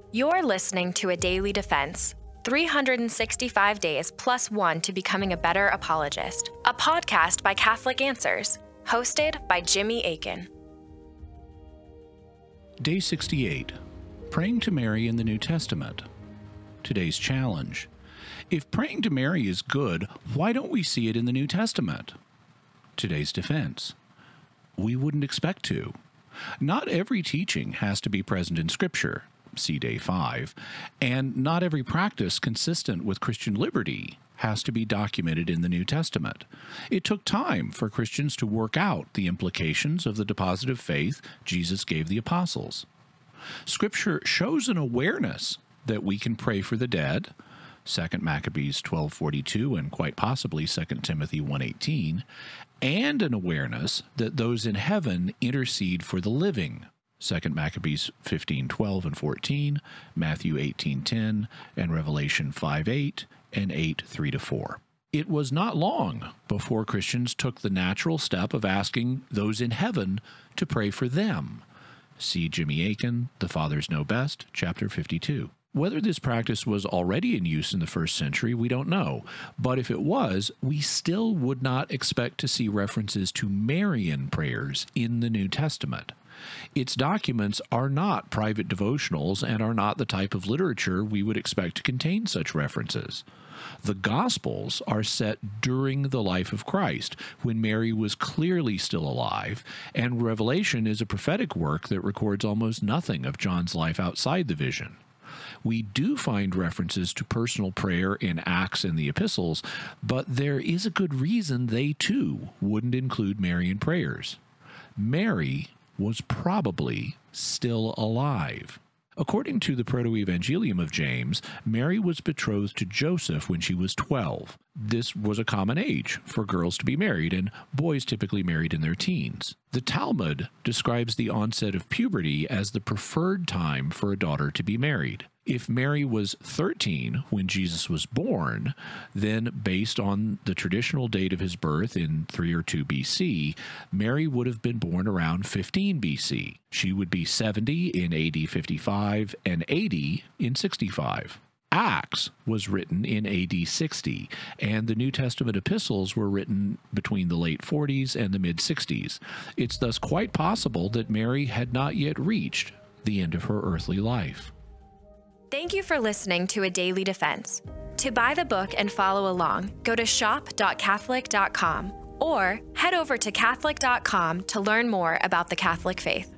You're listening to A Daily Defense, 365 days plus one to becoming a better apologist, a podcast by Catholic Answers, hosted by Jimmy Akin. Day 68, Praying to Mary in the New Testament. Today's challenge: if praying to Mary is good, why don't we see it in the New Testament? Today's defense: we wouldn't expect to. Not every teaching has to be present in Scripture, see Day 5, and not every practice consistent with Christian liberty has to be documented in the New Testament. It took time for Christians to work out the implications of the deposit of faith Jesus gave the apostles. Scripture shows an awareness that we can pray for the dead, 2 Maccabees 12:42 and quite possibly 2 Timothy 1:18, and an awareness that those in heaven intercede for the living, 2 Maccabees 15:12 and 14, Matthew 18:10, and Revelation 5:8 and 8:3-4. It was not long before Christians took the natural step of asking those in heaven to pray for them. See Jimmy Akin, The Fathers Know Best, chapter 52. Whether this practice was already in use in the first century, we don't know. But if it was, we still would not expect to see references to Marian prayers in the New Testament. Its documents are not private devotionals and are not the type of literature we would expect to contain such references. The Gospels are set during the life of Christ, when Mary was clearly still alive, and Revelation is a prophetic work that records almost nothing of John's life outside the vision. We do find references to personal prayer in Acts and the epistles, but there is a good reason they too wouldn't include Marian prayers. Mary was probably still alive. According to the Proto-Evangelium of James, Mary was betrothed to Joseph when she was 12. This was a common age for girls to be married, and boys typically married in their teens. The Talmud describes the onset of puberty as the preferred time for a daughter to be married. If Mary was 13 when Jesus was born, then based on the traditional date of his birth in 3 or 2 BC, Mary would have been born around 15 BC. She would be 70 in AD 55 and 80 in 65. Acts was written in AD 60, and the New Testament epistles were written between the late 40s and the mid-60s. It's thus quite possible that Mary had not yet reached the end of her earthly life. Thank you for listening to A Daily Defense. To buy the book and follow along, go to shop.catholic.com or head over to catholic.com to learn more about the Catholic faith.